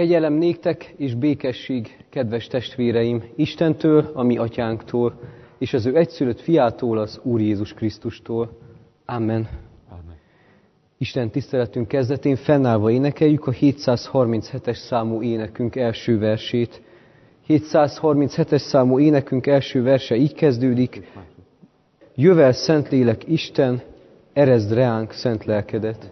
Kegyelem néktek és békesség, kedves testvéreim, Istentől, a mi atyánktól, és az ő egyszülött fiától, az Úr Jézus Krisztustól. Amen. Amen. Isten tiszteletünk kezdetén fennállva énekeljük a 737-es számú énekünk első versét. 737-es számú énekünk első verse így kezdődik: Jövel, Szentlélek Isten, ereszd reánk szent lelkedet.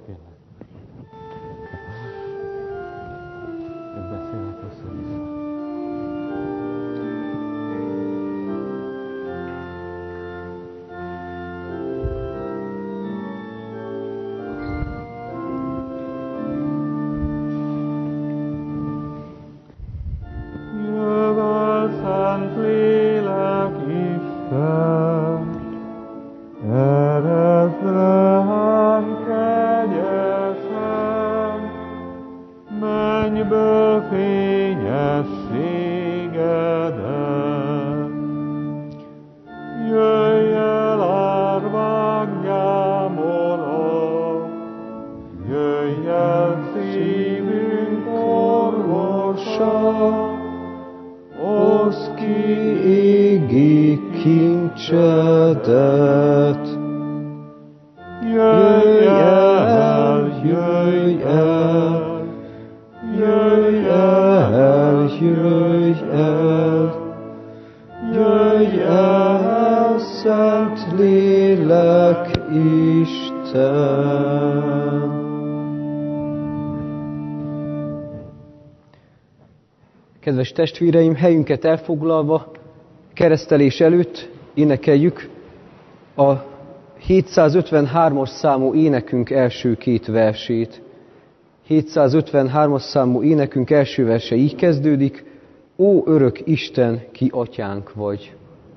Kedves testvéreim, helyünket elfoglalva, keresztelés előtt énekeljük a 753-as számú énekünk első két versét. 753-as számú énekünk első verse így kezdődik: Ó örök Isten, ki atyánk vagy!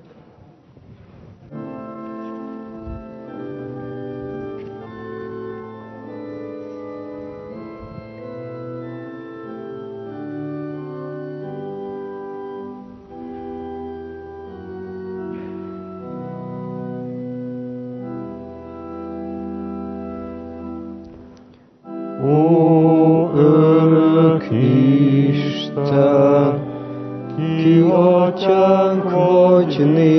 Ki atyánk vagy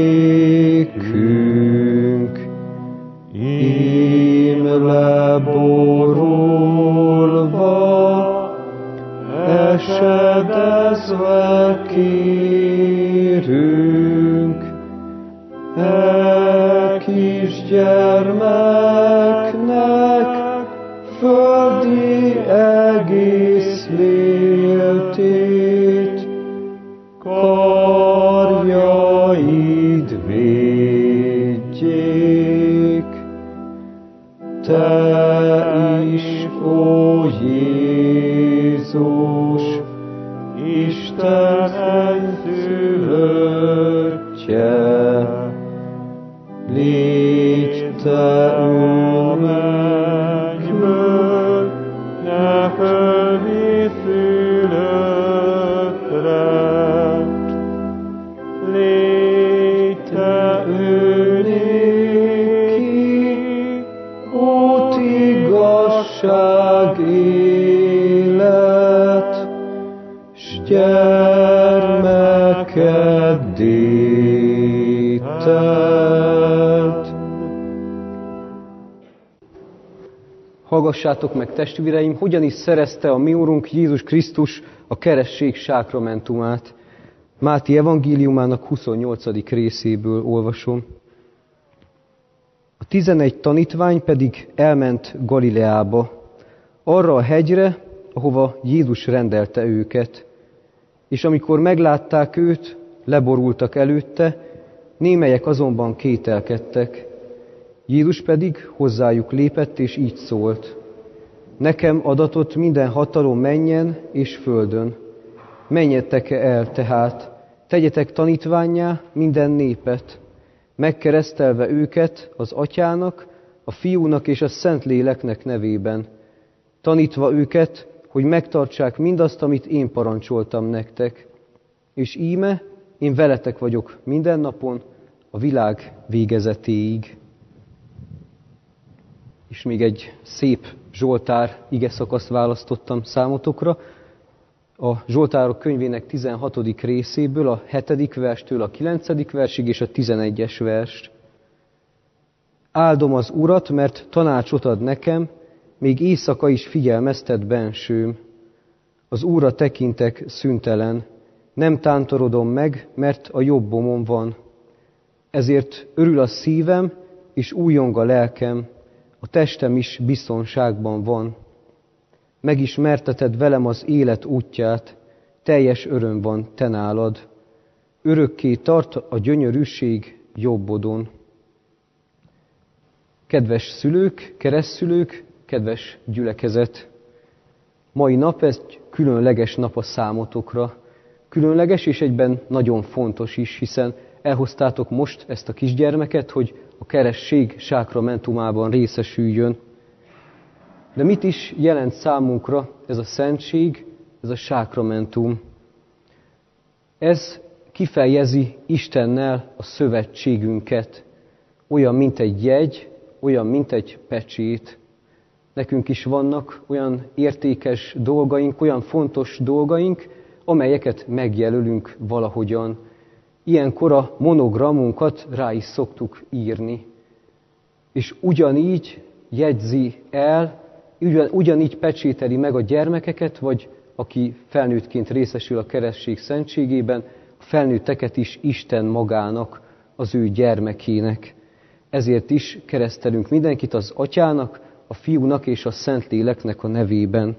nékünk, ím leborulva, esedezve kérünk, kisgyermeknek földi egész léltét, karjaid védjék. Te is, ó Jézus, Isten egyszülöttje, légy te mennyből, ne földi szülöttre. Légy te néki, út, igazság, élet, s gyermekeddé tedd. Hallgassátok meg, testvéreim, hogyan is szerezte a mi Úrunk Jézus Krisztus a keresztség sákramentumát. Máté evangéliumának 28. részéből olvasom. A 11 tanítvány pedig elment Galileába, arra a hegyre, ahova Jézus rendelte őket. És amikor meglátták őt, leborultak előtte, némelyek azonban kételkedtek. Jézus pedig hozzájuk lépett, és így szólt: Nekem adatott minden hatalom mennyen és földön. Menjetek el tehát, tegyetek tanítvánnyá minden népet, megkeresztelve őket az Atyának, a Fiúnak és a Szentléleknek nevében, tanítva őket, hogy megtartsák mindazt, amit én parancsoltam nektek. És íme, én veletek vagyok minden napon, a világ végezetéig. És még egy szép Zsoltár igeszakaszt választottam számotokra. a Zsoltárok könyvének 16. részéből, a 7. verstől a 9. versig és a 11. verst. Áldom az Urat, mert tanácsot ad nekem, még éjszaka is figyelmeztet bensőm. Az Úrra tekintek szüntelen, nem tántorodom meg, mert a jobbomon van. Ezért örül a szívem, és újjong a lelkem, a testem is biztonságban van. Megismerteted velem az élet útját, teljes öröm van te nálad. Örökké tart a gyönyörűség jobbodon. Kedves szülők, keresztszülők, kedves gyülekezet! Mai nap egy különleges nap a számotokra. Különleges és egyben nagyon fontos is, hiszen elhoztátok most ezt a kisgyermeket, hogy a keresztség sákramentumában részesüljön. De mit is jelent számunkra ez a szentség, ez a sákramentum? Ez kifejezi Istennel a szövetségünket, olyan, mint egy jegy, olyan, mint egy pecsét. Nekünk is vannak olyan értékes dolgaink, olyan fontos dolgaink, amelyeket megjelölünk valahogyan. Ilyenkor a monogramunkat rá is szoktuk írni. És ugyanígy jegyzi el, ugyanígy pecsételi meg a gyermekeket, vagy aki felnőttként részesül a keresztség szentségében, a felnőtteket is Isten magának, az ő gyermekének. Ezért is keresztelünk mindenkit az Atyának, a Fiúnak és a Szentléleknek a nevében.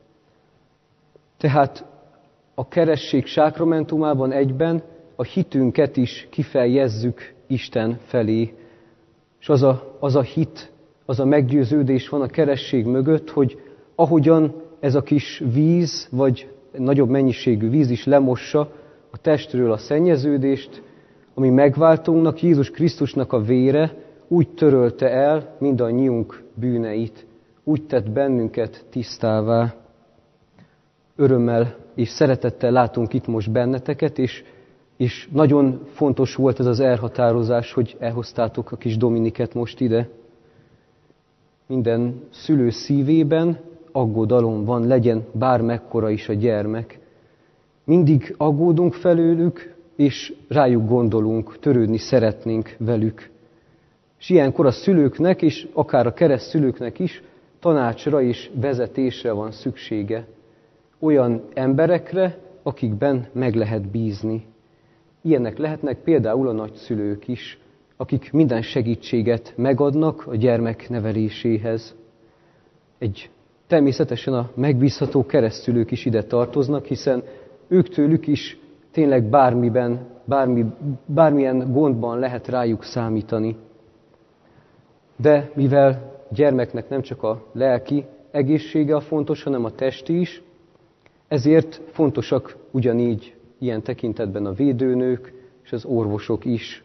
Tehát a keresztség sákramentumában egyben a hitünket is kifejezzük Isten felé. És az a hit, az a meggyőződés van a keresztség mögött, hogy ahogyan ez a kis víz, vagy nagyobb mennyiségű víz is lemossa a testről a szennyeződést, ami megváltónknak, Jézus Krisztusnak a vére úgy törölte el mindannyiunk bűneit, úgy tett bennünket tisztává. Örömmel és szeretettel látunk itt most benneteket, és nagyon fontos volt ez az elhatározás, hogy elhoztátok a kis Dominiket most ide. Minden szülő szívében aggodalom van, legyen bármekkora is a gyermek. Mindig aggódunk felőlük, és rájuk gondolunk, törődni szeretnénk velük. És ilyenkor a szülőknek, és akár a keresztszülőknek is tanácsra és vezetésre van szüksége. Olyan emberekre, akikben meg lehet bízni. Ilyenek lehetnek például a nagyszülők is, akik minden segítséget megadnak a gyermek neveléséhez. Természetesen a megbízható keresztszülők is ide tartoznak, hiszen ők tőlük is tényleg bármilyen gondban lehet rájuk számítani. De mivel gyermeknek nem csak a lelki egészsége a fontos, hanem a testi is, ezért fontosak ugyanígy ilyen tekintetben a védőnők és az orvosok is.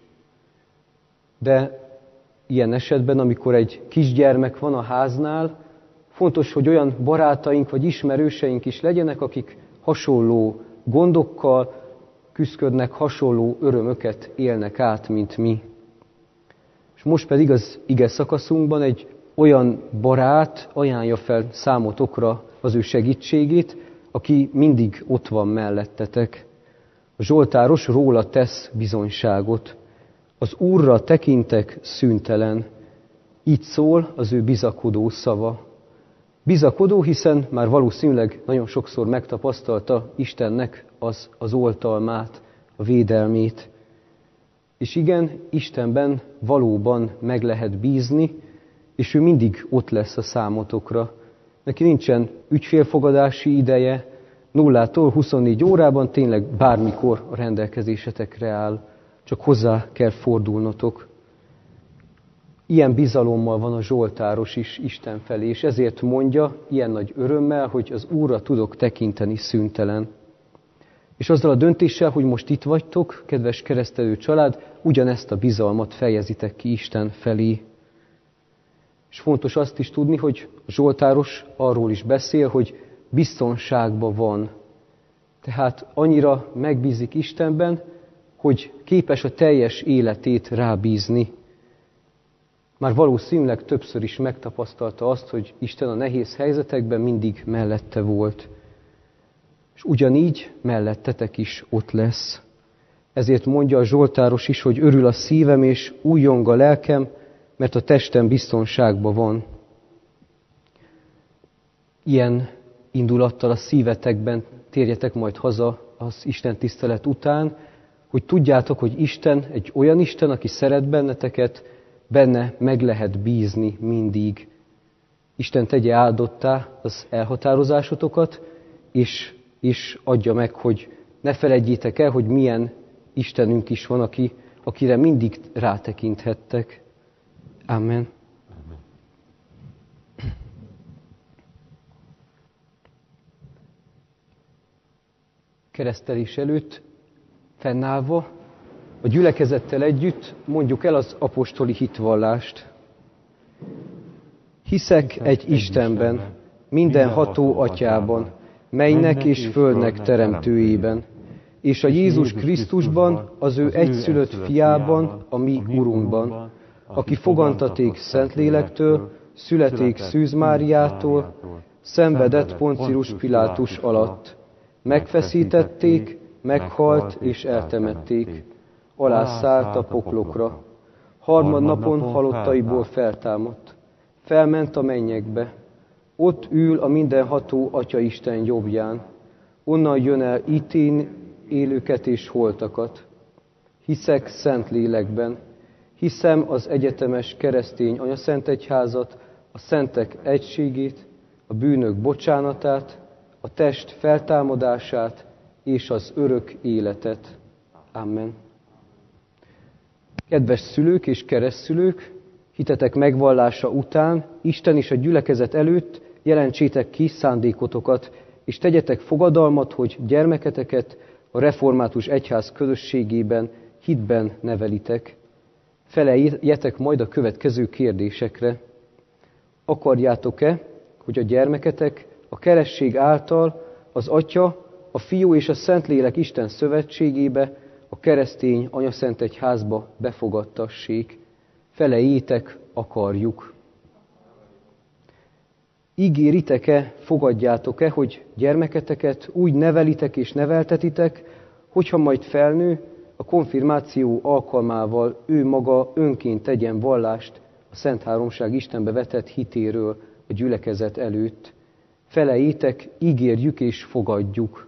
De ilyen esetben, amikor egy kisgyermek van a háznál, fontos, hogy olyan barátaink vagy ismerőseink is legyenek, akik hasonló gondokkal küszködnek, hasonló örömöket élnek át, mint mi. És most pedig az ige szakaszunkban egy olyan barát ajánlja fel számotokra az ő segítségét, aki mindig ott van mellettetek. A zsoltáros róla tesz bizonyságot. Az Úrra tekintek szüntelen. Így szól az ő bizakodó szava. Bizakodó, hiszen már valószínűleg nagyon sokszor megtapasztalta Istennek az oltalmát, a védelmét. És igen, Istenben valóban meg lehet bízni, és ő mindig ott lesz a számotokra. Neki nincsen ügyfélfogadási ideje, 0-tól 24 órában tényleg bármikor a rendelkezésetekre áll, csak hozzá kell fordulnotok. Ilyen bizalommal van a zsoltáros is Isten felé, és ezért mondja ilyen nagy örömmel, hogy az Úrra tudok tekinteni szüntelen. És azzal a döntéssel, hogy most itt vagytok, kedves keresztelő család, ugyanezt a bizalmat fejezitek ki Isten felé. És fontos azt is tudni, hogy a zsoltáros arról is beszél, hogy biztonságban van. Tehát annyira megbízik Istenben, hogy képes a teljes életét rábízni. Már valószínűleg többször is megtapasztalta azt, hogy Isten a nehéz helyzetekben mindig mellette volt. és ugyanígy mellettetek is ott lesz. Ezért mondja a Zsoltáros is, hogy örül a szívem és újjong a lelkem, mert a testem biztonságban van. Ilyen indulattal a szívetekben térjetek majd haza az Isten tisztelet után, hogy tudjátok, hogy Isten egy olyan Isten, aki szeret benneteket, benne meg lehet bízni mindig. Isten tegye áldottá az elhatározásotokat, és adja meg, hogy ne feledjétek el, hogy milyen Istenünk is van, akire mindig rátekinthettek. Amen. Keresztelés előtt fennállva, a gyülekezettel együtt mondjuk el az apostoli hitvallást. Hiszek egy Istenben, mindenható Atyában, mennynek és földnek teremtőjében, és a Jézus Krisztusban, az ő egyszülött fiában, a mi Urunkban, aki fogantaték Szentlélektől, születék Szűz Máriától, szenvedett Poncius Pilátus alatt. Megfeszítették, meghalt és eltemették, alászállt a poklokra. Harmadnapon halottaiból feltámadt. Felment a mennyekbe. Ott ül a mindenható Atyaisten jobbján. Onnan jön el ítélni élőket és holtakat. Hiszek szent lélekben. Hiszem az egyetemes keresztény anyaszentegyházat, a szentek egységét, a bűnök bocsánatát, a test feltámadását és az örök életet. Amen. Kedves szülők és keresztszülők, hitetek megvallása után Isten és a gyülekezet előtt jelentsétek ki szándékotokat, és tegyetek fogadalmat, hogy gyermeketeket a református egyház közösségében, hitben nevelitek. Feleljetek majd a következő kérdésekre. Akarjátok-e, hogy a gyermeketek a keresztség által az Atya, a Fiú és a Szentlélek Isten szövetségébe, a keresztény anyaszentegyházba befogadtassék? Felejétek, akarjuk. Ígéritek-e, fogadjátok-e, hogy gyermeketeket úgy nevelitek és neveltetitek, hogyha majd felnő, a konfirmáció alkalmával ő maga önként tegyen vallást a Szent Háromság Istenbe vetett hitéről a gyülekezet előtt? Felejétek, ígérjük és fogadjuk.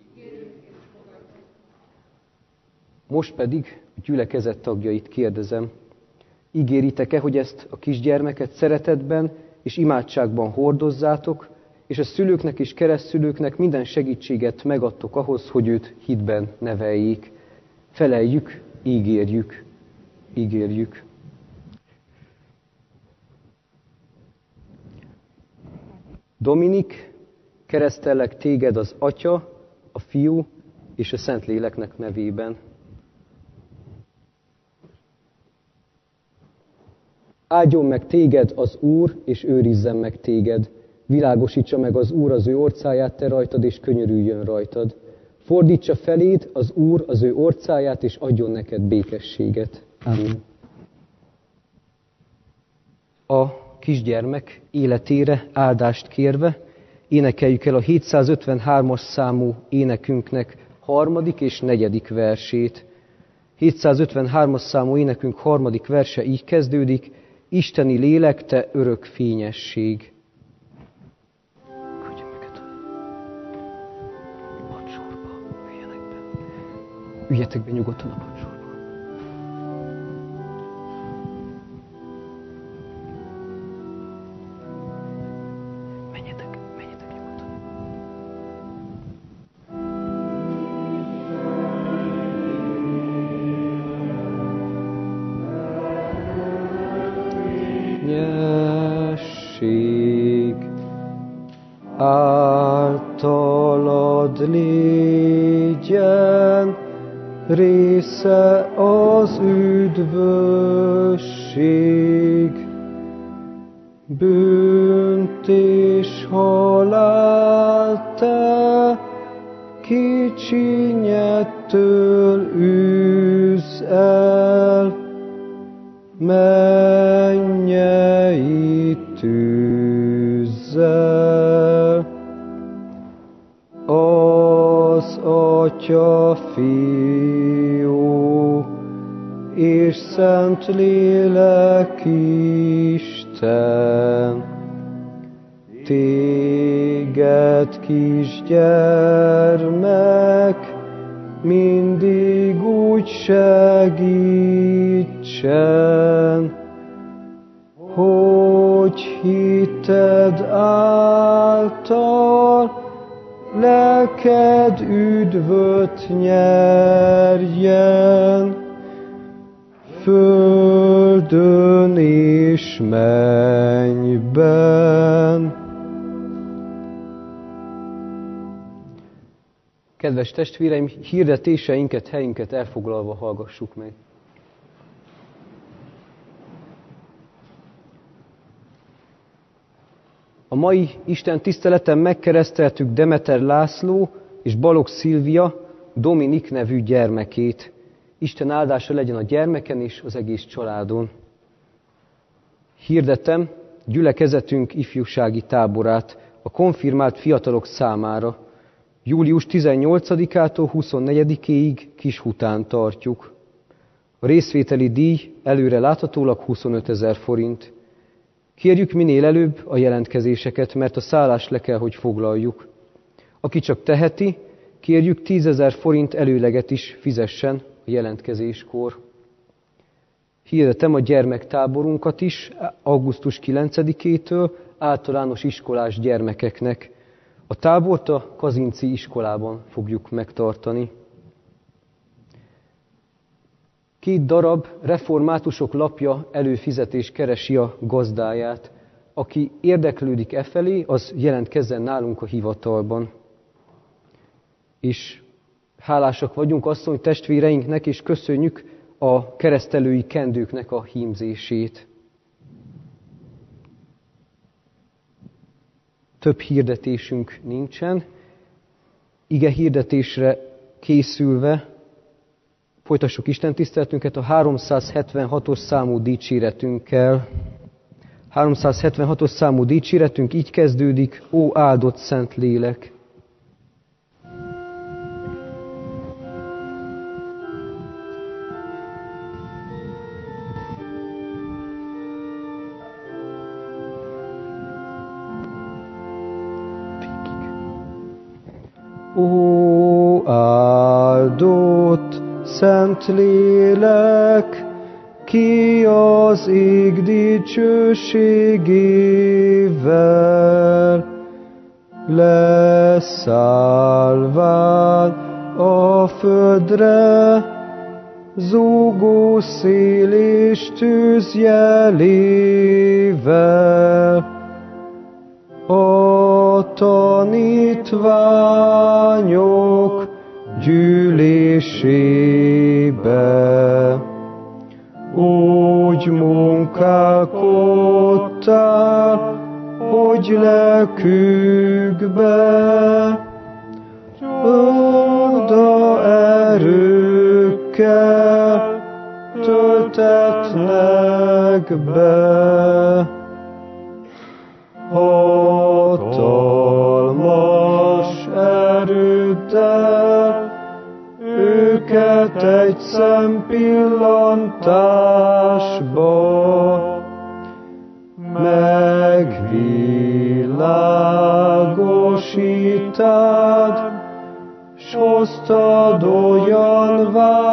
Most pedig a gyülekezet tagjait kérdezem, ígéritek-e, hogy ezt a kisgyermeket szeretetben és imádságban hordozzátok, és a szülőknek és keresztszülőknek minden segítséget megadtok ahhoz, hogy őt hitben neveljék? Feleljük, ígérjük, ígérjük. Dominik, keresztellek téged az Atya, a Fiú és a Szentléleknek nevében. Áldjon meg téged az Úr, és őrizzen meg téged. Világosítsa meg az Úr az ő orcáját te rajtad, és könyörüljön rajtad. Fordítsa feléd az Úr az ő orcáját, és adjon neked békességet. Amen. A kisgyermek életére áldást kérve énekeljük el a 753-as számú énekünknek 3. és 4. versét. 753-as számú énekünk 3. verse így kezdődik: Isteni lélek, te örök fényesség. Küldjön őket a padsorba, üljenek be. Üljetek be nyugodtan a padsorba. Menjetek nyugodtan. Nyesség általad légyen része az üdvösség, bűnt és halál te kicsinyettől űz el, mennyei tűzzel. Atyánk, Atya, Fiú és Szentlélek Isten, téged kisgyermek, mindig úgy segítsen, hogy hitted által lelked üdvöt nyerjen, földön és mennyben. Kedves testvéreim, hirdetéseinket, helyünket elfoglalva hallgassuk meg. A mai Isten tiszteleten megkereszteltük Demeter László és Balogh Szilvia Dominik nevű gyermekét. Isten áldása legyen a gyermeken és az egész családon. Hirdetem gyülekezetünk ifjúsági táborát a konfirmált fiatalok számára. Július 18-ától 24-éig Kishután tartjuk. A részvételi díj előre láthatólag 25 000 forint. Kérjük minél előbb a jelentkezéseket, mert a szállást le kell, hogy foglaljuk. Aki csak teheti, kérjük 10 000 forint előleget is fizessen a jelentkezéskor. Hirdetem a gyermektáborunkat is augusztus 9-től általános iskolás gyermekeknek. A tábort a Kazinci iskolában fogjuk megtartani. 2 darab reformátusok lapja előfizetés keresi a gazdáját. Aki érdeklődik efelé, az jelentkezzen nálunk a hivatalban. És hálásak vagyunk asszony testvéreinknek, és köszönjük a keresztelői kendőknek a hímzését. Több hirdetésünk nincsen. Ige hirdetésre készülve folytassuk Isten tiszteletünket a 376-os számú dicséretünkkel. 376-os számú dicséretünk így kezdődik: Ó áldott Szent Lélek! Ó áldott Szent Lélek, ki az ég dicsőségével leszállván a földre, zúgó szél és tűz jelével, a tanítványok gyűlésébe. Úgy munkálkodtál, hogy lelkükbe csoda erőkkel töltetnek be. Hatalmas erőddel őket egy szempillantásba megvilágosítád, s hoztad olyan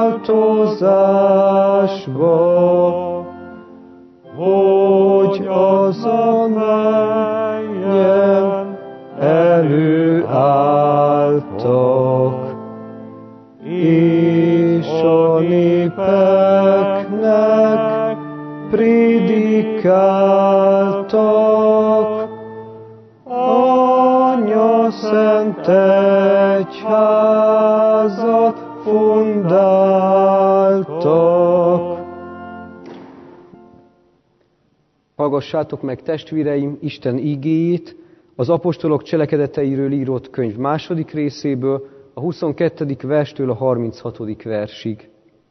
változásba, hogy azon melyen előálltak, és a népeknek prédikáltak, Anya szent egyházat fundáltak. Hallgassátok meg, testvéreim, Isten igéjét az apostolok cselekedeteiről írott könyv 2. részéből, a 22. verstől a 36. versig.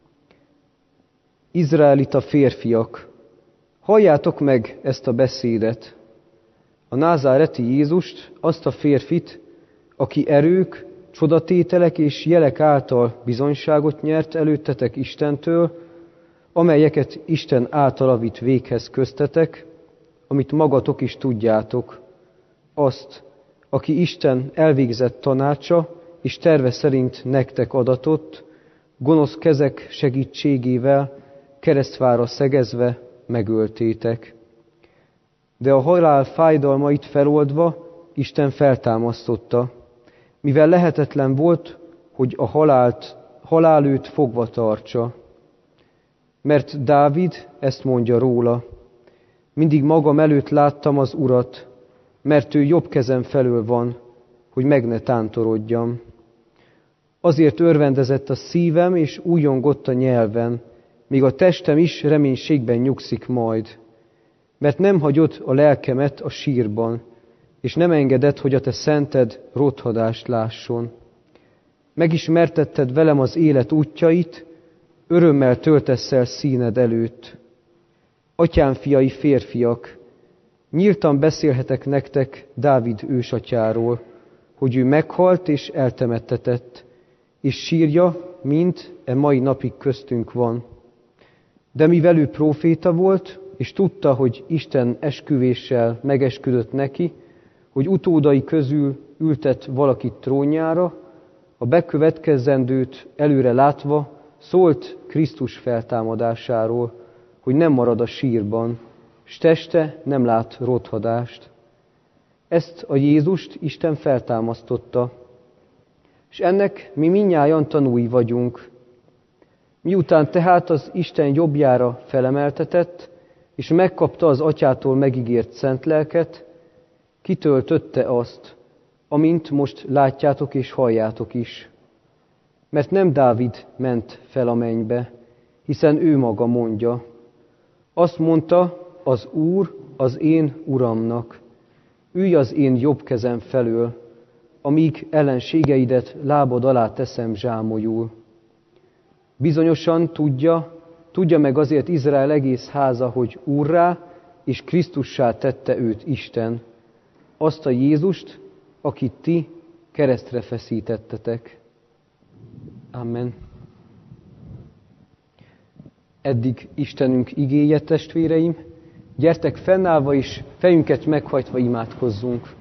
Izraelita férfiak, halljátok meg ezt a beszédet. A názáreti Jézust, azt a férfit, aki erők csodatételek és jelek által bizonyságot nyert előttetek Istentől, amelyeket Isten általa vitt véghez köztetek, amit magatok is tudjátok, azt, aki Isten elvégzett tanácsa és terve szerint nektek adatott, gonosz kezek segítségével keresztvára szegezve megöltétek. De a halál fájdalmait feloldva Isten feltámasztotta, mivel lehetetlen volt, hogy a halál őt fogva tartsa. Mert Dávid ezt mondja róla: mindig magam előtt láttam az Urat, mert ő jobb kezem felől van, hogy meg ne tántorodjam. Azért örvendezett a szívem, és újjongott a nyelven, míg a testem is reménységben nyugszik majd. Mert nem hagyod a lelkemet a sírban, és nem engeded, hogy a te szented rothadást lásson. Megismertetted velem az élet útjait, örömmel töltesz el színed előtt. Atyám fiai férfiak, nyíltan beszélhetek nektek Dávid ősatyáról, hogy ő meghalt és eltemettetett, és sírja, mint mai napig köztünk van. De mivel ő próféta volt, és tudta, hogy Isten esküvéssel megesküdött neki, hogy utódai közül ültet valakit trónjára, a bekövetkezendőt előre látva szólt Krisztus feltámadásáról, hogy nem marad a sírban, s teste nem lát rothadást. Ezt a Jézust Isten feltámasztotta, és ennek mi mindnyájan tanúi vagyunk. Miután tehát az Isten jobbjára felemeltetett, és megkapta az Atyától megígért szent lelket, kitöltötte azt, amint most látjátok és halljátok is. Mert nem Dávid ment fel a mennybe, hiszen ő maga mondja. Azt mondta az Úr az én Uramnak: ülj az én jobb kezem felől, amíg ellenségeidet lábad alá teszem zsámolyul. Bizonyosan tudja meg azért Izrael egész háza, hogy Úrrá és Krisztussá tette őt Isten, azt a Jézust, akit ti keresztre feszítettetek. Amen. Eddig Istenünk igéje, testvéreim, gyertek fennállva is, fejünket meghajtva imádkozzunk.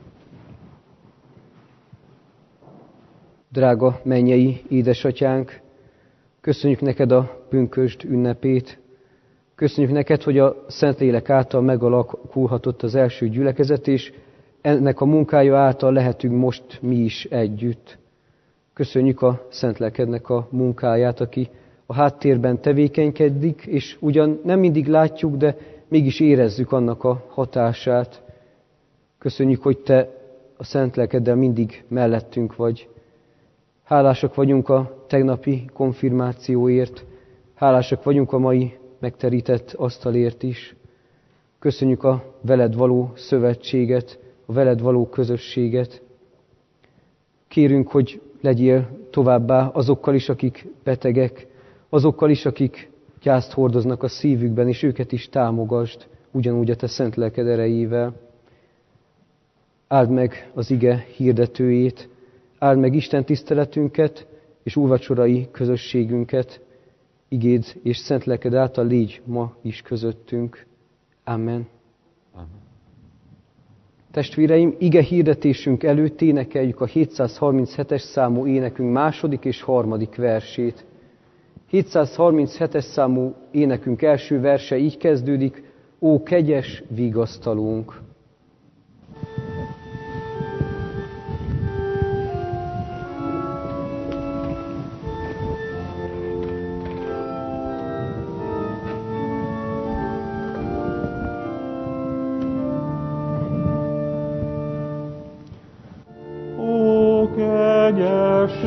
Drága mennyei édesatyánk, köszönjük neked a pünkösd ünnepét, köszönjük neked, hogy a Szentlélek által megalakulhatott az első gyülekezet, és ennek a munkája által lehetünk most mi is együtt. Köszönjük a Szent Lelkednek a munkáját, aki a háttérben tevékenykedik, és ugyan nem mindig látjuk, de mégis érezzük annak a hatását. Köszönjük, hogy te a Szent Lelkeddel mindig mellettünk vagy. Hálásak vagyunk a tegnapi konfirmációért, hálásak vagyunk a mai megterített asztalért is. Köszönjük a veled való szövetséget, a veled való közösséget. Kérünk, hogy legyél továbbá azokkal is, akik betegek, azokkal is, akik gyászt hordoznak a szívükben, és őket is támogasd, ugyanúgy a te szent lelked erejével. Áld meg az ige hirdetőjét, áld meg Isten tiszteletünket és úrvacsorai közösségünket, igéd és szent lelked által légy ma is közöttünk. Amen. Amen. Testvéreim, ige hirdetésünk előtt énekeljük a 737-es számú énekünk második és harmadik versét. 737-es számú énekünk első verse így kezdődik: Ó, kegyes vigasztalónk! Kegyes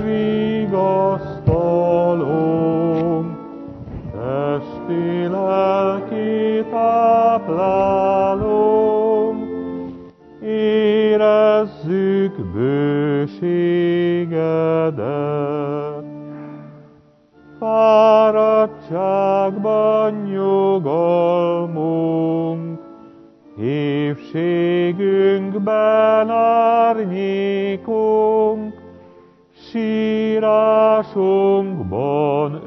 vigasztalónk, testi lelki táplálónk, érezzük bőségedet. Fáradtságban nyugalmunk, hívségünkben árnyékunk, sírásunkban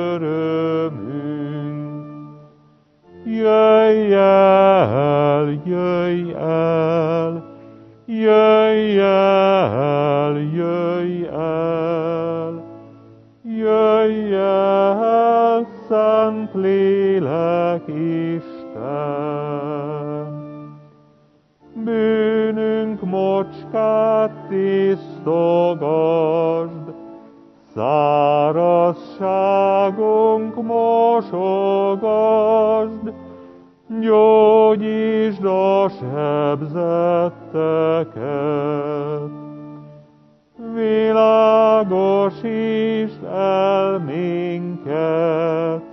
örömünk. Jöjj el, jöjj el, jöjj el, jöjj el, jöjj el, Szent Lélek Isten. Bűnünk mocskát tisztogasd, szárazságunk mosogasd, gyógyítsd a sebzetteket. Világosítsd el minket,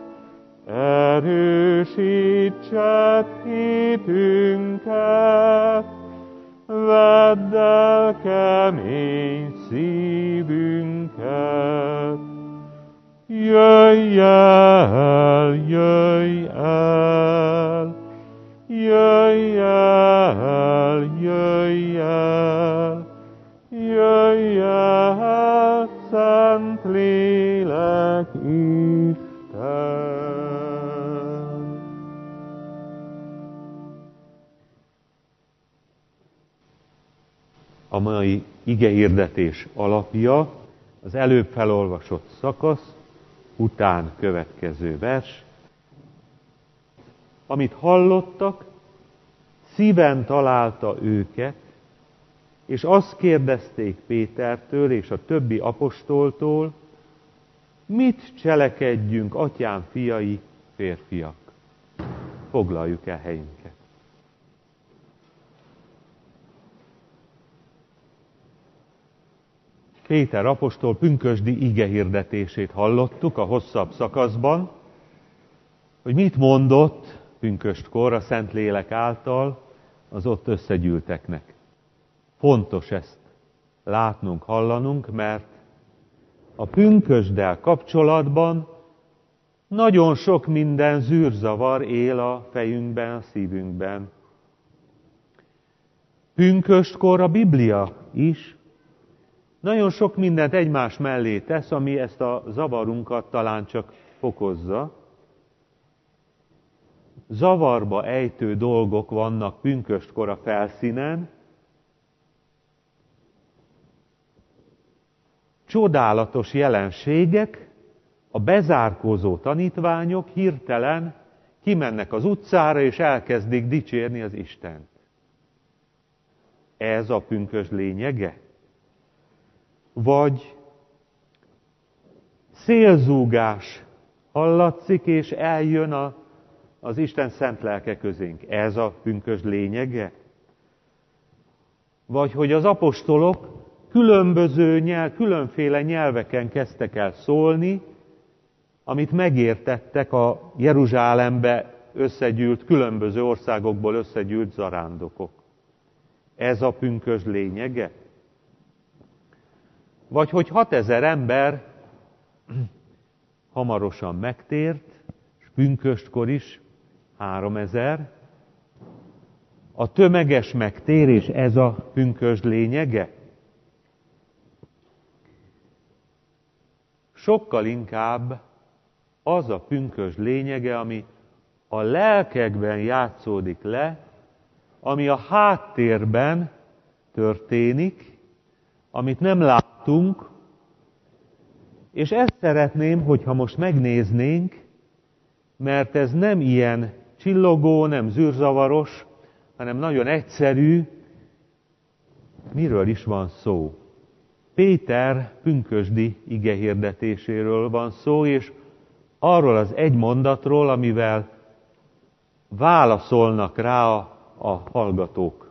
erősítsed hitünket, vedd el kemény szívünket. Jöjj el, jöjj el, jöjj el, jöjj el, jöjj el, Szent Lélek Isten. A mai igehirdetés alapja az előbb felolvasott szakasz után következő vers. Amit hallottak, szíven találta őket, és azt kérdezték Pétertől és a többi apostoltól, mit cselekedjünk, atyám fiai, férfiak? Foglaljuk el helyünket. Péter apostol pünkösdi igehirdetését hallottuk a hosszabb szakaszban, hogy mit mondott pünköstkor a Szentlélek által az ott összegyűlteknek. Fontos ezt látnunk, hallanunk, mert a pünkösddel kapcsolatban nagyon sok minden zűrzavar él a fejünkben, a szívünkben. Pünköstkor a Biblia is nagyon sok mindent egymás mellé tesz, ami ezt a zavarunkat talán csak fokozza. Zavarba ejtő dolgok vannak pünköstkor a felszínen, csodálatos jelenségek, a bezárkózó tanítványok hirtelen kimennek az utcára, és elkezdik dicsérni az Istent. Ez a pünkösd lényege? Vagy szélzúgás hallatszik, és eljön az Isten szent lelke közénk. Ez a pünkösd lényege? Vagy hogy az apostolok különféle nyelveken kezdtek el szólni, amit megértettek a Jeruzsálembe összegyűlt, különböző országokból összegyűlt zarándokok. Ez a pünkösd lényege? Vagy hogy 6000 ember hamarosan megtért, és pünköstkor is 3000. A tömeges megtérés, ez a pünkösd lényege? Sokkal inkább az a pünkösd lényege, ami a lelkekben játszódik le, ami a háttérben történik, amit nem láttunk, és ezt szeretném, hogyha most megnéznénk, mert ez nem ilyen csillogó, nem zűrzavaros, hanem nagyon egyszerű. Miről is van szó? Péter pünkösdi igehirdetéséről van szó, és arról az egy mondatról, amivel válaszolnak rá a hallgatók.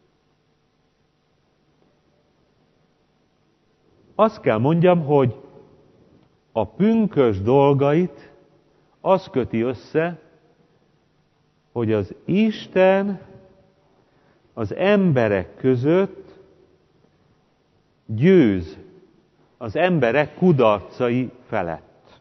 Azt kell mondjam, hogy a pünkösd dolgait az köti össze, hogy az Isten az emberek között győz az emberek kudarcai felett.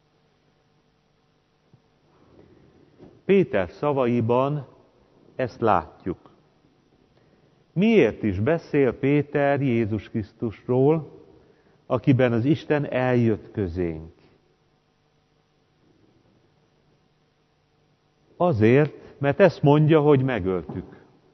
Péter szavaiban ezt látjuk. Miért is beszél Péter Jézus Krisztusról, akiben az Isten eljött közénk. Azért, mert ezt mondja, hogy megöltük.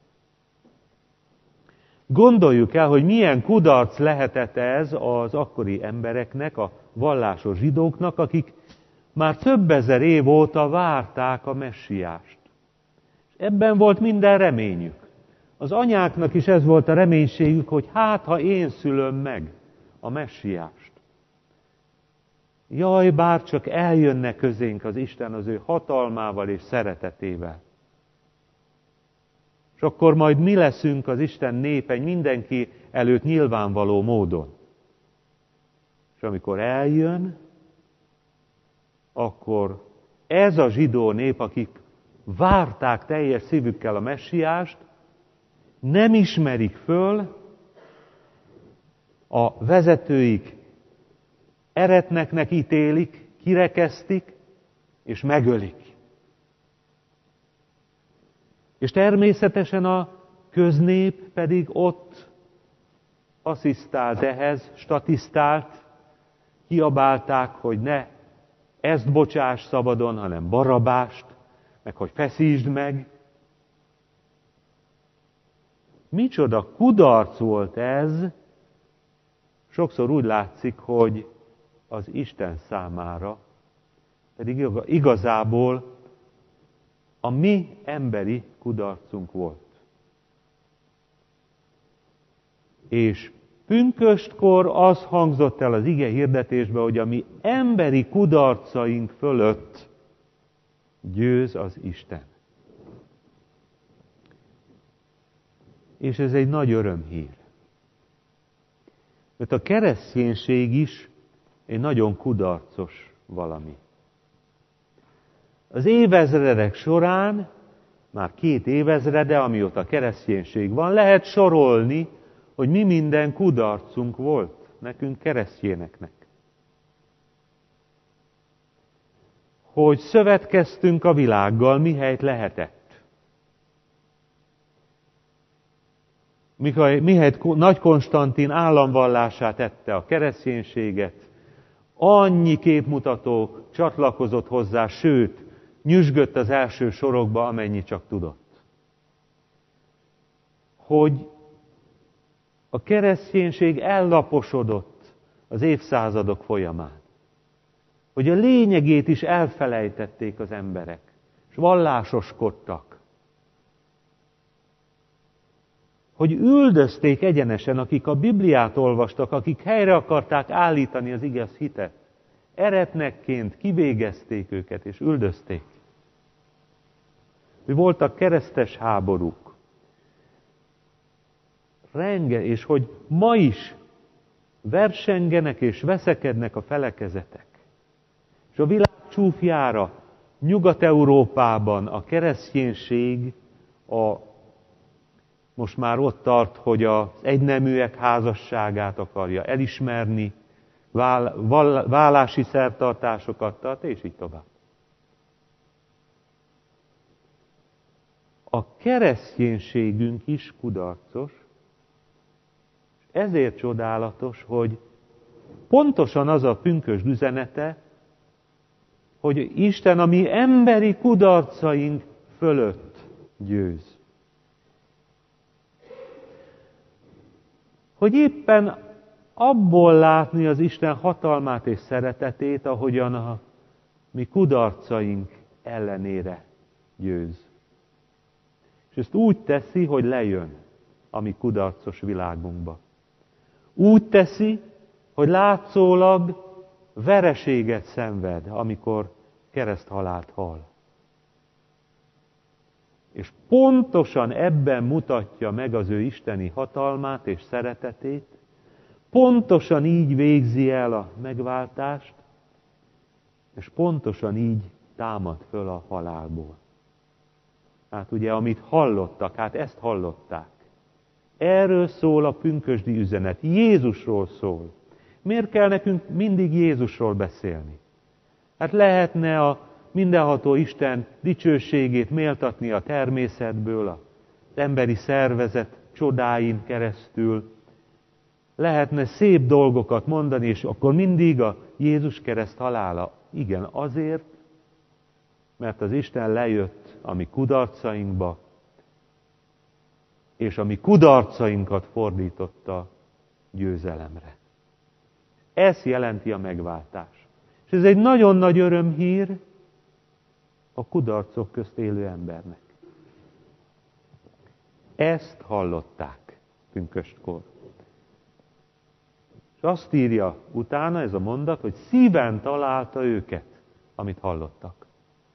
Gondoljuk el, hogy milyen kudarc lehetett ez az akkori embereknek, a vallásos zsidóknak, akik már több ezer év óta várták a messiást. És ebben volt minden reményük. Az anyáknak is ez volt a reménységük, hogy hát, ha én szülöm meg a messiást. Jaj, bár csak eljönne közénk az Isten az ő hatalmával és szeretetével. És akkor majd mi leszünk az Isten népe mindenki előtt nyilvánvaló módon. És amikor eljön, akkor ez a zsidó nép, akik várták teljes szívükkel a messiást, nem ismerik föl, a vezetőik eretneknek ítélik, kirekesztik és megölik. És természetesen a köznép pedig ott asszisztált ehhez, statisztált, kiabálták, hogy ne ezt bocsáss szabadon, hanem Barabást, meg hogy feszítsd meg. Micsoda kudarc volt ez, sokszor úgy látszik, hogy az Isten számára, pedig igazából a mi emberi kudarcunk volt. És pünköstkor az hangzott el az ige hirdetésbe, hogy a mi emberi kudarcaink fölött győz az Isten. És ez egy nagy örömhír. Mert a kereszténység is egy nagyon kudarcos valami. Az évezredek során, már 2 évezrede, amióta kereszténység van, lehet sorolni, hogy mi minden kudarcunk volt nekünk keresztjéneknek. Hogy szövetkeztünk a világgal, mihelyt lehetett. Mihelyt Nagy Konstantin államvallásá tette a kereszténységet, annyi képmutató csatlakozott hozzá, sőt, nyüzsgött az első sorokba, amennyi csak tudott. Hogy a kereszténység ellaposodott az évszázadok folyamán. Hogy a lényegét is elfelejtették az emberek, és vallásoskodtak. Hogy üldözték egyenesen, akik a Bibliát olvastak, akik helyre akarták állítani az igaz hitet. Eretnekként kivégezték őket, és üldözték. Voltak keresztes háborúk. És hogy ma is versengenek és veszekednek a felekezetek. És a világ csúfjára, Nyugat-Európában a kereszténység most már ott tart, hogy az egyneműek házasságát akarja elismerni, vállási szertartásokat tart, és így tovább. A kereszténységünk is kudarcos, és ezért csodálatos, hogy pontosan az a pünkösd üzenete, hogy Isten a mi emberi kudarcaink fölött győz. Hogy éppen abból látni az Isten hatalmát és szeretetét, ahogyan a mi kudarcaink ellenére győz. És ezt úgy teszi, hogy lejön a mi kudarcos világunkba. Úgy teszi, hogy látszólag vereséget szenved, amikor kereszthalált hal. És pontosan ebben mutatja meg az ő isteni hatalmát és szeretetét, pontosan így végzi el a megváltást, és pontosan így támad föl a halálból. Hát ugye, amit hallottak, hát ezt hallották. Erről szól a pünkösdi üzenet. Jézusról szól. Miért kell nekünk mindig Jézusról beszélni? Hát lehetne a mindenható Isten dicsőségét méltatni a természetből, az emberi szervezet csodáin keresztül, lehetne szép dolgokat mondani, és akkor mindig a Jézus kereszt halála. Igen, azért, mert az Isten lejött a mi kudarcainkba, és a mi kudarcainkat fordította győzelemre. Ez jelenti a megváltás. És ez egy nagyon nagy örömhír a kudarcok közt élő embernek. Ezt hallották pünköstkor. És azt írja utána ez a mondat, hogy szíven találta őket, amit hallottak.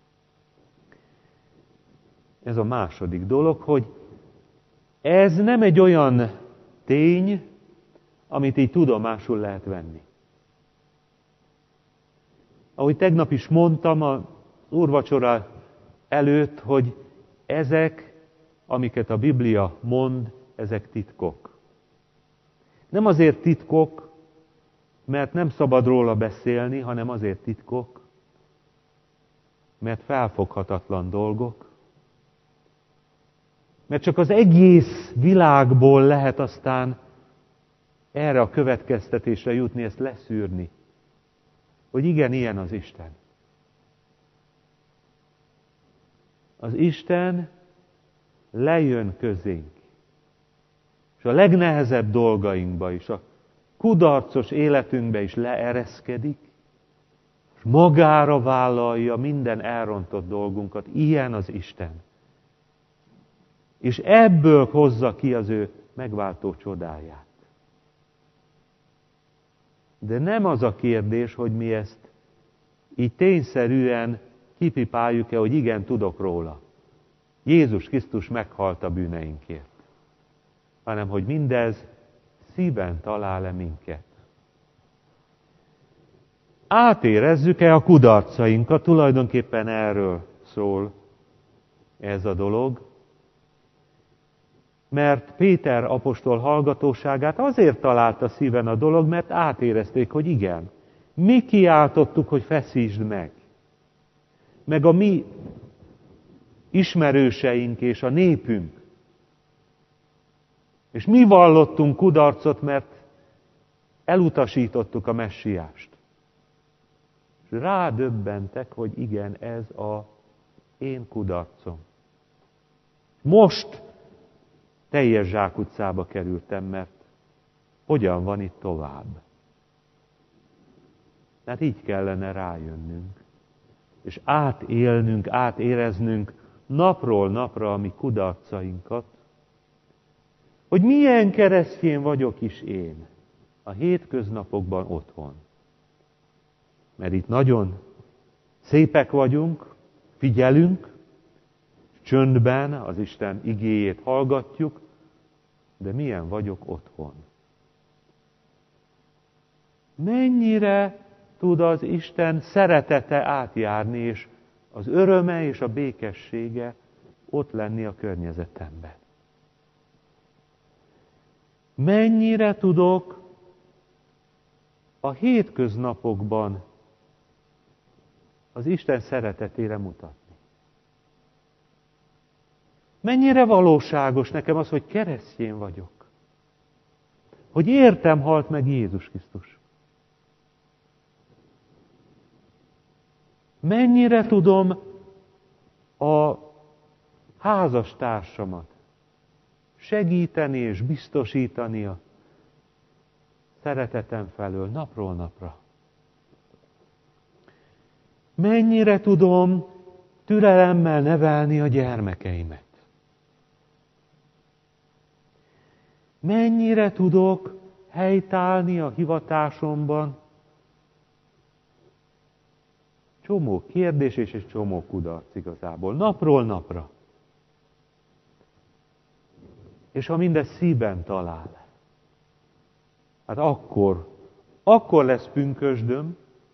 Ez a második dolog, hogy ez nem egy olyan tény, amit így tudomásul lehet venni. Ahogy tegnap is mondtam az úrvacsora előtt, hogy ezek, amiket a Biblia mond, ezek titkok. Nem azért titkok, mert nem szabad róla beszélni, hanem azért titkok, mert felfoghatatlan dolgok, mert csak az egész világból lehet aztán erre a következtetésre jutni, ezt leszűrni, hogy igen, ilyen az Isten. Az Isten lejön közénk, és a legnehezebb dolgainkba is, a kudarcos életünkbe is leereszkedik, és magára vállalja minden elrontott dolgunkat. Ilyen az Isten. És ebből hozza ki az ő megváltó csodáját. De nem az a kérdés, hogy mi ezt így tényszerűen kipipáljuk-e, hogy igen, tudok róla. Jézus Krisztus meghalt a bűneinkért. Hanem, hogy mindez szíven talál-e minket. Átérezzük-e a kudarcainkat? Tulajdonképpen erről szól ez a dolog. Mert Péter apostol hallgatóságát azért találta szíven a dolog, mert átérezték, hogy igen, mi kiáltottuk, hogy feszítsd meg. Meg a mi ismerőseink és a népünk. És mi vallottunk kudarcot, mert elutasítottuk a messiást. És rádöbbentek, hogy igen, ez az én kudarcom. Most teljes zsákutcába kerültem, mert hogyan van itt tovább? Tehát így kellene rájönnünk, és átélnünk, átéreznünk napról napra a mi kudarcainkat, hogy milyen keresztény vagyok is én a hétköznapokban otthon. Mert itt nagyon szépek vagyunk, figyelünk, csöndben az Isten igéjét hallgatjuk, de milyen vagyok otthon? Mennyire tud az Isten szeretete átjárni, és az öröme és a békessége ott lenni a környezetemben? Mennyire tudok a hétköznapokban az Isten szeretetére mutatni? Mennyire valóságos nekem az, hogy keresztény vagyok? Hogy értem halt meg Jézus Krisztus? Mennyire tudom a házastársamat segíteni és biztosítani a szeretetem felől napról napra? Mennyire tudom türelemmel nevelni a gyermekeimet? Mennyire tudok helytállni a hivatásomban? Csomó kérdés és egy csomó kudarc igazából, napról napra. És ha mindez szívben talál, hát akkor lesz pünkösdöm,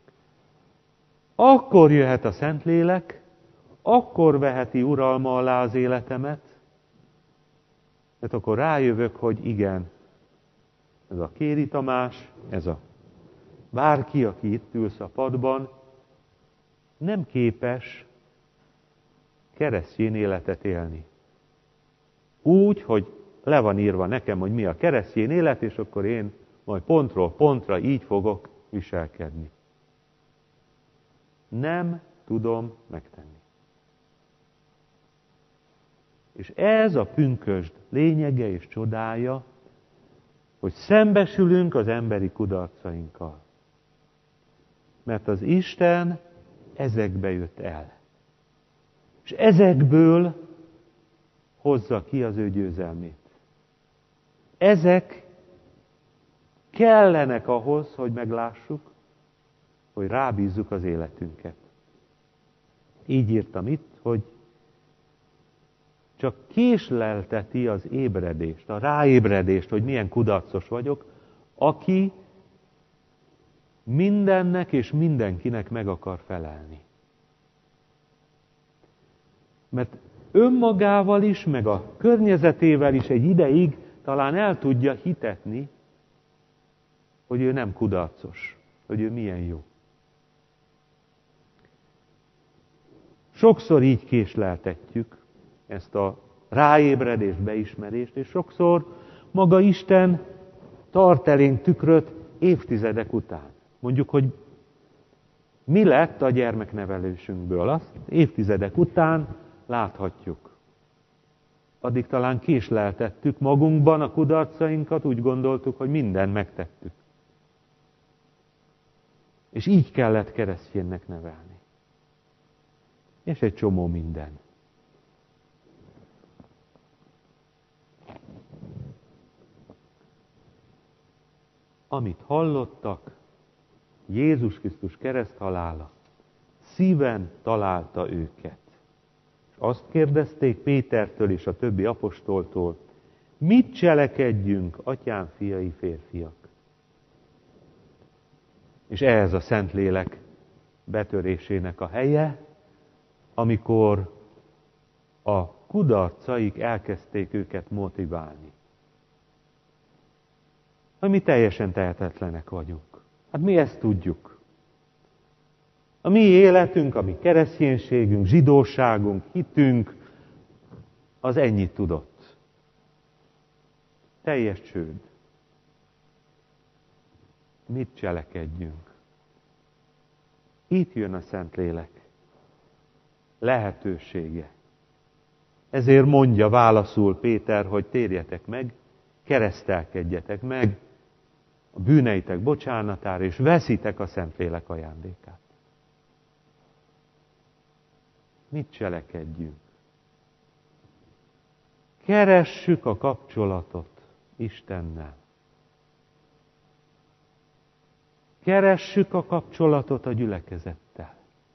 akkor jöhet a Szentlélek, akkor veheti uralma alá az életemet, mert akkor rájövök, hogy igen, ez a Kéri Tamás, ez a bárki, aki itt ülsz a padban, nem képes keresztény életet élni. Úgy, hogy le van írva nekem, hogy mi a keresztény élet, és akkor én majd pontról pontra így fogok viselkedni. Nem tudom megtenni. És ez a pünkösd lényege és csodája, hogy szembesülünk az emberi kudarcainkkal. Mert az Isten ezekbe jött el. És ezekből hozza ki az ő győzelmét. Ezek kellenek ahhoz, hogy meglássuk, hogy rábízzuk az életünket. Így írtam itt, hogy csak késlelteti az ébredést, a ráébredést, hogy milyen kudarcos vagyok, aki mindennek és mindenkinek meg akar felelni. Mert önmagával is, meg a környezetével is egy ideig talán el tudja hitetni, hogy ő nem kudarcos, hogy ő milyen jó. Sokszor így késleltetjük ezt a ráébredést, beismerést, és sokszor maga Isten tart elénk tükröt évtizedek után. Mondjuk, hogy mi lett a gyermeknevelésünkből, azt évtizedek után láthatjuk. Addig talán késleltettük magunkban a kudarcainkat, úgy gondoltuk, hogy mindent megtettük. És így kellett keresztjénnek nevelni. És egy csomó minden. Amit hallottak, Jézus Krisztus kereszthalála szíven találta őket. És azt kérdezték Pétertől és a többi apostoltól, mit cselekedjünk, atyám fiai férfiak? És ehhez a Szentlélek betörésének a helye, amikor a kudarcaik elkezdték őket motiválni. Mi teljesen tehetetlenek vagyunk. Hát mi ezt tudjuk. A mi életünk, a mi kereszténységünk, zsidóságunk, hitünk, az ennyit tudott. Teljes csőd. Mit cselekedjünk? Itt jön a Szentlélek lehetősége. Ezért mondja válaszul Péter, hogy térjetek meg, keresztelkedjetek meg a bűneitek bocsánatára, és veszitek a Szentlélek ajándékát. Mit cselekedjünk? Keressük a kapcsolatot Istennel. Keressük a kapcsolatot a gyülekezettel.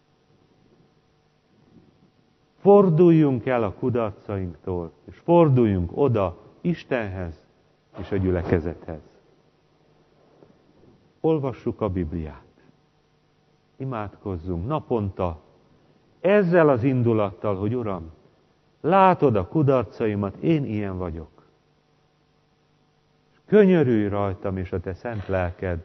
Forduljunk el a kudarcainktól, és forduljunk oda Istenhez és a gyülekezethez. Olvassuk a Bibliát. Imádkozzunk naponta ezzel az indulattal, hogy Uram, látod a kudarcaimat, én ilyen vagyok. Könyörülj rajtam, és a te szent lelked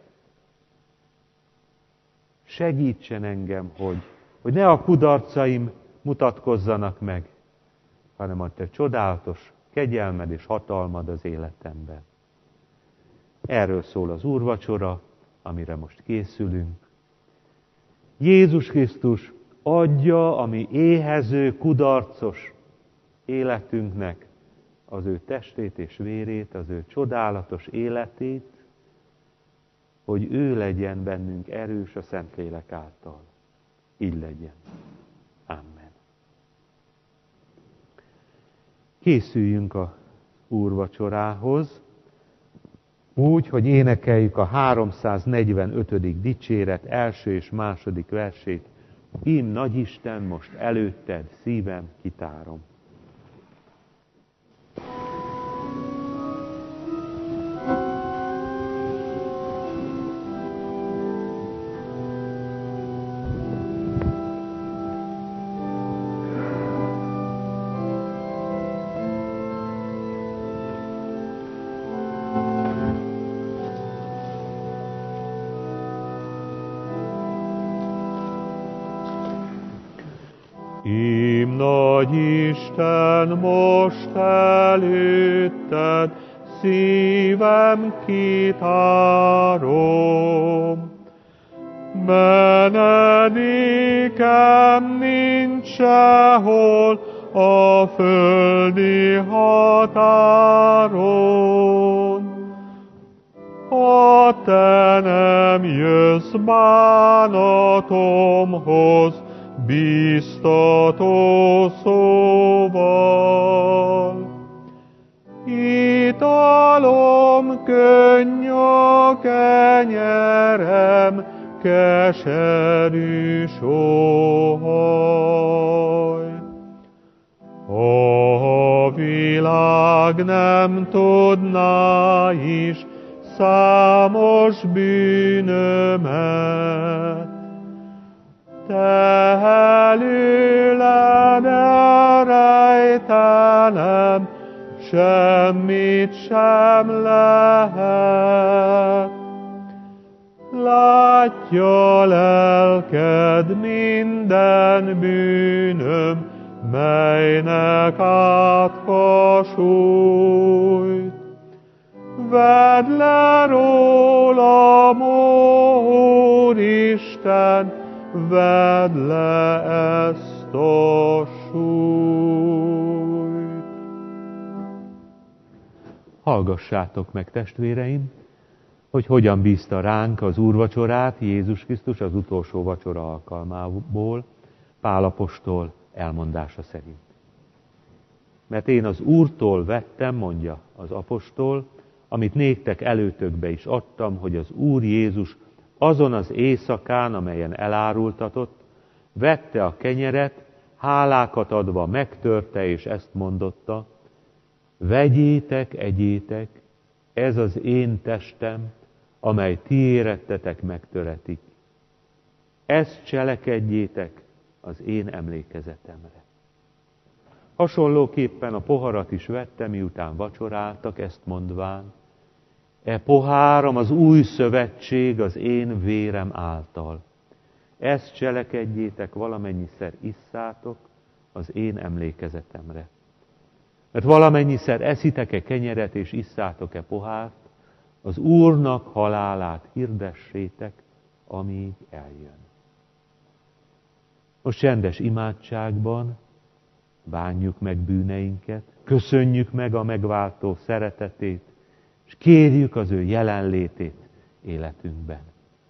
segítsen engem, hogy ne a kudarcaim mutatkozzanak meg, hanem a te csodálatos kegyelmed és hatalmad az életemben. Erről szól az úrvacsora, amire most készülünk. Jézus Krisztus adja a mi éhező, kudarcos életünknek az ő testét és vérét, az ő csodálatos életét, hogy ő legyen bennünk erős a Szentlélek által. Így legyen. Amen. Készüljünk az úrvacsorához, úgy, hogy énekeljük a 345. dicséret első és második versét. Ím nagyisten, most előtted szívem kitárom. Ím nagy Isten, most előtted szívem kitárom. Menedékem nincs sehol a földi határon. Ha te nem jössz bánatomhoz biztató szóval, italom könny a kenyerem, keserű sóhaj. A világ nem tudná is számos bűnömet, te előled elrejtenem, semmit sem lehet. Látja lelked minden bűnöm, melynek átfasújt. Vedd le rólam, ó Úristen, vedd le ezt a súlyt. Hallgassátok meg, testvéreim, hogy hogyan bízta ránk az úrvacsorát Jézus Krisztus az utolsó vacsora alkalmából, Pál apostol elmondása szerint. Mert én az Úrtól vettem, mondja az apostol, amit néktek előtökbe is adtam, hogy az Úr Jézus azon az éjszakán, amelyen elárultatott, vette a kenyeret, hálákat adva megtörte, és ezt mondotta: vegyétek, egyétek, ez az én testem, amely ti érettetek megtöretik. Ezt cselekedjétek az én emlékezetemre. Hasonlóképpen a poharat is vette, miután vacsoráltak, ezt mondván: e poháram az új szövetség az én vérem által. Ezt cselekedjétek, valamennyiszer isszátok az én emlékezetemre. Mert valamennyiszer eszitek-e kenyeret és isszátok-e pohárt, az Úrnak halálát hirdessétek, amíg eljön. Most csendes imádságban bánjuk meg bűneinket, köszönjük meg a megváltó szeretetét, és kérjük az ő jelenlétét életünkben.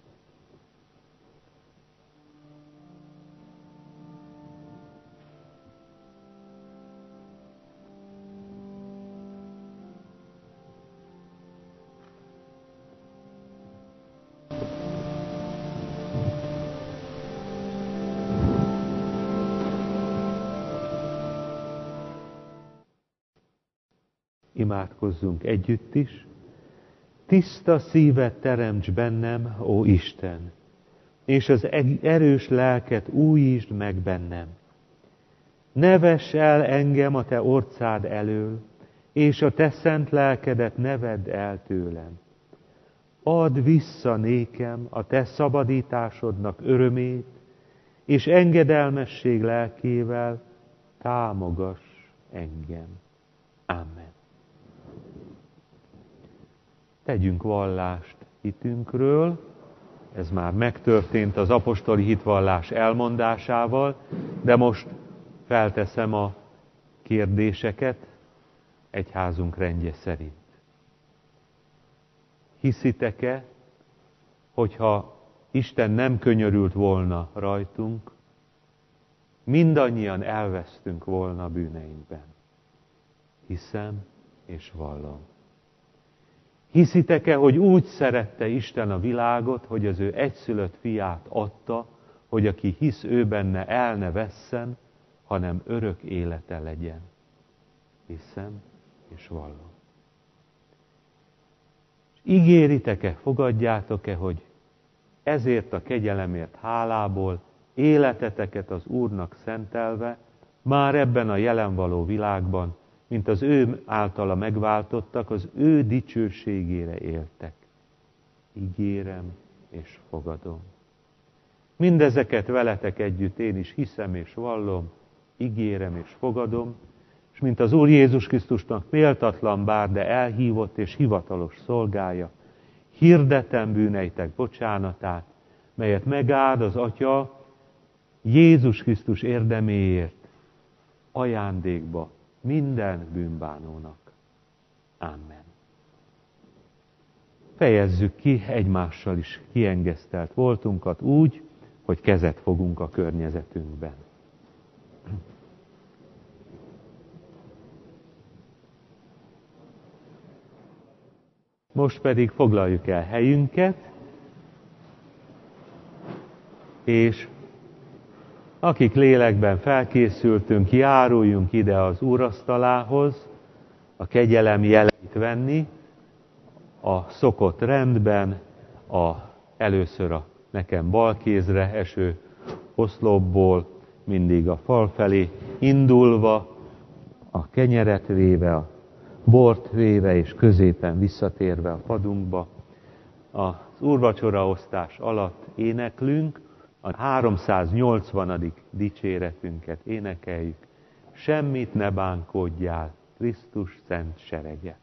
Imádkozzunk együtt is. Tiszta szívet teremts bennem, ó Isten, és az erős lelket újítsd meg bennem. Ne vess el engem a te orcád elől, és a te szent lelkedet ne vedd el tőlem. Add vissza nékem a te szabadításodnak örömét, és engedelmesség lelkével támogass engem. Amen. Tegyünk vallást hitünkről, ez már megtörtént az apostoli hitvallás elmondásával, de most felteszem a kérdéseket egyházunk rendje szerint. Hiszitek-e, hogyha Isten nem könyörült volna rajtunk, mindannyian elvesztünk volna bűneinkben? Hiszem és vallom. Hiszitek-e, hogy úgy szerette Isten a világot, hogy az ő egyszülött fiát adta, hogy aki hisz ő benne, el ne vesszen, hanem örök élete legyen? Hiszem és vallom. Ígéritek-e, fogadjátok-e, hogy ezért a kegyelemért hálából életeteket az Úrnak szentelve, már ebben a jelen való világban, mint az ő általa megváltottak, az ő dicsőségére éltek. Ígérem és fogadom. Mindezeket veletek együtt én is hiszem és vallom, ígérem és fogadom, és mint az Úr Jézus Krisztusnak méltatlan bár, de elhívott és hivatalos szolgája, hirdetem bűneitek bocsánatát, melyet megáld az Atya Jézus Krisztus érdeméért ajándékba minden bűnbánónak. Amen. Fejezzük ki egymással is kiengesztelt voltunkat úgy, hogy kezet fogunk a környezetünkben. Most pedig foglaljuk el helyünket, és akik lélekben felkészültünk, járuljunk ide az úrasztalához, a kegyelem jeleit venni, a szokott rendben, először a nekem bal kézre eső oszlopból, mindig a fal felé indulva, a kenyeret véve, a bort véve, és középen visszatérve a padunkba. Az úrvacsoraosztás alatt éneklünk, a 380. dicséretünket énekeljük. Semmit ne bánkódjál, Krisztus szent serege.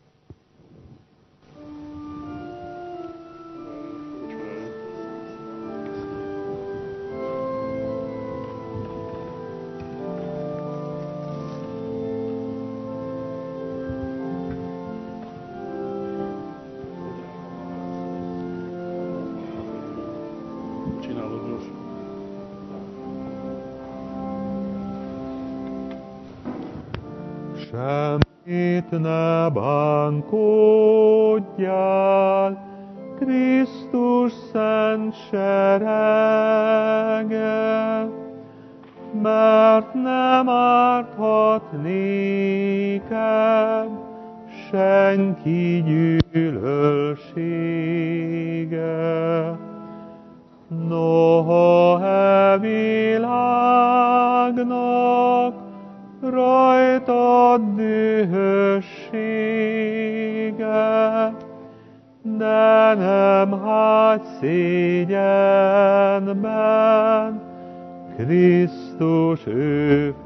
Semmit ne bánkódjál, Krisztus szent serege, mert nem árthat néked senki gyűlölsége. Noha e világnak rajtad dühössége, de nem hagy szégyenben Krisztus ő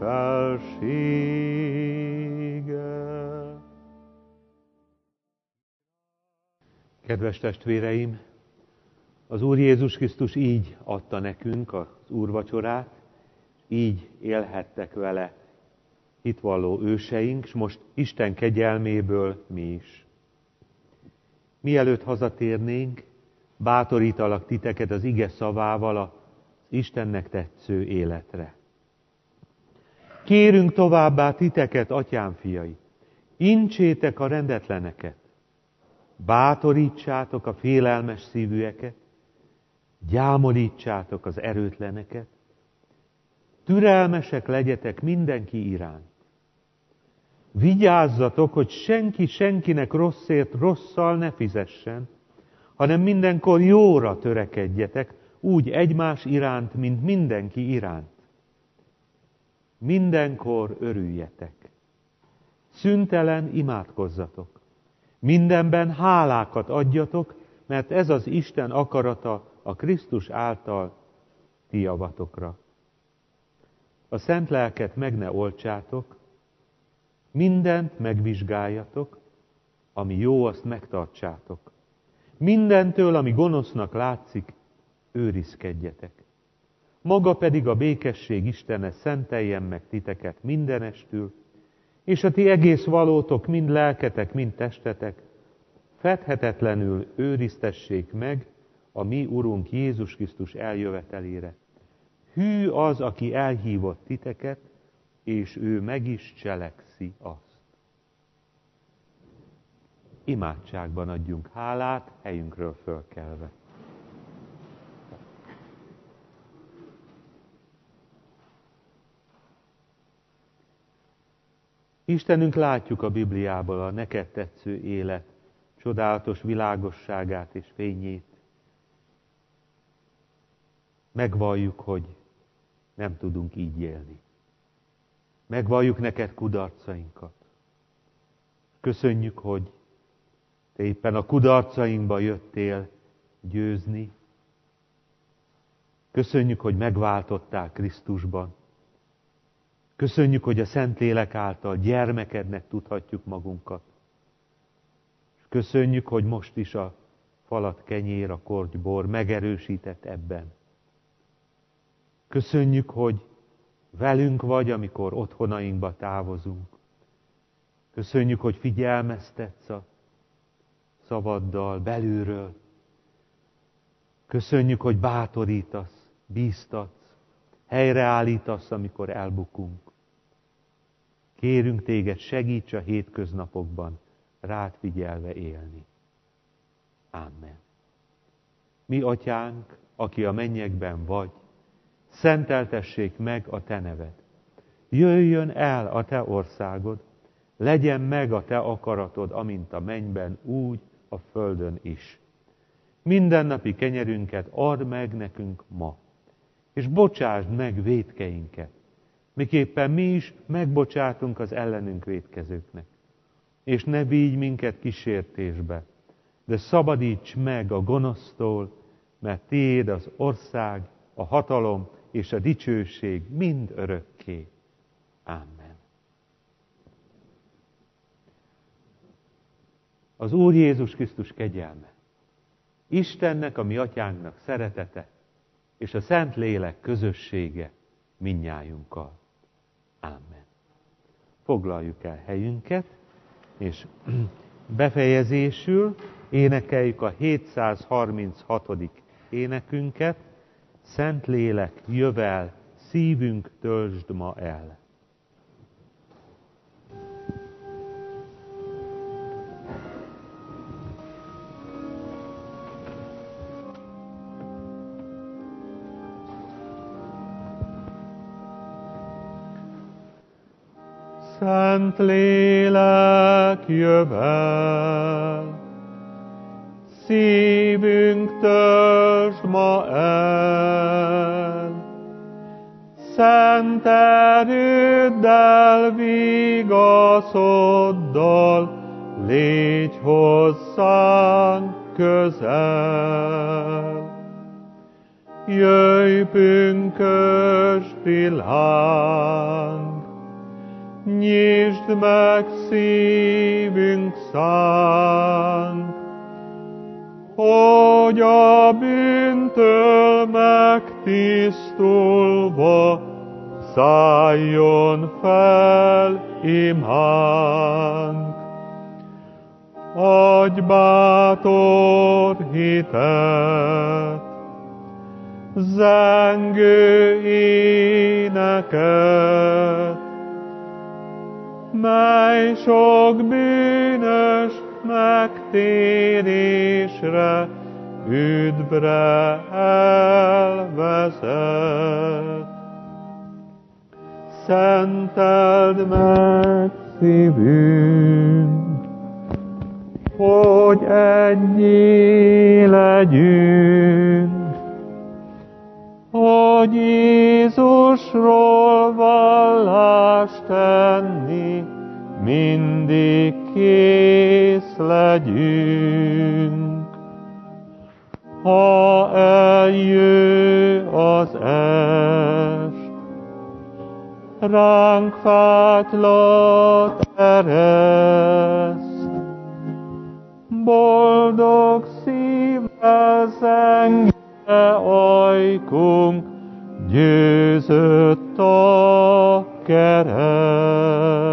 felsége. Kedves testvéreim, az Úr Jézus Krisztus így adta nekünk az úrvacsorát, így élhettek vele hitvalló őseink, és most Isten kegyelméből mi is. Mielőtt hazatérnénk, bátorítalak titeket az ige szavával az Istennek tetsző életre. Kérünk továbbá titeket, atyám fiai, intsétek a rendetleneket, bátorítsátok a félelmes szívűeket, gyámolítsátok az erőtleneket, türelmesek legyetek mindenki iránt. Vigyázzatok, hogy senki senkinek rosszért rosszal ne fizessen, hanem mindenkor jóra törekedjetek, úgy egymás iránt, mint mindenki iránt. Mindenkor örüljetek. Szüntelen imádkozzatok. Mindenben hálákat adjatok, mert ez az Isten akarata a Krisztus által ti javatokra. A szent lelket meg ne oltsátok, mindent megvizsgáljatok, ami jó, azt megtartsátok. Mindentől, ami gonosznak látszik, őrizkedjetek. Maga pedig a békesség Istene szenteljen meg titeket mindenestül, és a ti egész valótok, mind lelketek, mind testetek, fedhetetlenül őriztessék meg a mi Urunk Jézus Krisztus eljövetelére. Hű az, aki elhívott titeket, és ő meg is cselekszi azt. Imádságban adjunk hálát, helyünkről fölkelve. Istenünk, látjuk a Bibliából a neked tetsző élet csodálatos világosságát és fényét. Megvalljuk, hogy nem tudunk így élni. Megvalljuk neked kudarcainkat. Köszönjük, hogy te éppen a kudarcainkba jöttél győzni. Köszönjük, hogy megváltottál Krisztusban. Köszönjük, hogy a Szentlélek által gyermekednek tudhatjuk magunkat. És köszönjük, hogy most is a falat kenyér, a kortybor megerősített ebben. Köszönjük, hogy velünk vagy, amikor otthonainkba távozunk. Köszönjük, hogy figyelmeztetsz a szavaddal belülről. Köszönjük, hogy bátorítasz, bíztatsz, helyreállítasz, amikor elbukunk. Kérünk téged, segíts a hétköznapokban rád figyelve élni. Amen. Mi, Atyánk, aki a mennyekben vagy, szenteltessék meg a te neved. Jöjjön el a te országod, legyen meg a te akaratod, amint a mennyben, úgy a földön is. Mindennapi kenyerünket add meg nekünk ma, és bocsásd meg vétkeinket, miképpen mi is megbocsátunk az ellenünk vétkezőknek. És ne vigy minket kísértésbe, de szabadíts meg a gonosztól, mert tiéd az ország, a hatalom és a dicsőség mind örökké. Amen. Az Úr Jézus Krisztus kegyelme, Istennek, a mi Atyánknak szeretete, és a Szentlélek közössége mindnyájunkkal. Amen. Foglaljuk el helyünket, és befejezésül énekeljük a 736. énekünket, Szentlélek, jövel, szívünk töltsd ma el. Szentlélek, jövel, szívünk töltsd ma el. Szent erőddel, vigaszoddal, légy hozzánk közel. Jöjj, pünkösdi láng, nyisd meg szívünk szánk, hogy a bűntől megtisztulva szálljon fel imánk. Adj bátor hitet, zengő éneket, mely sok bűnös megtérésre, üdvre elvezet. Szenteld meg szívünk, hogy eggyé legyünk, hogy Jézusról vallást tenni, mindig kész legyünk. Ha eljő az est, ránk fátylat ereszt, boldog szívvel zengve ajkunk, győzött a kereszt.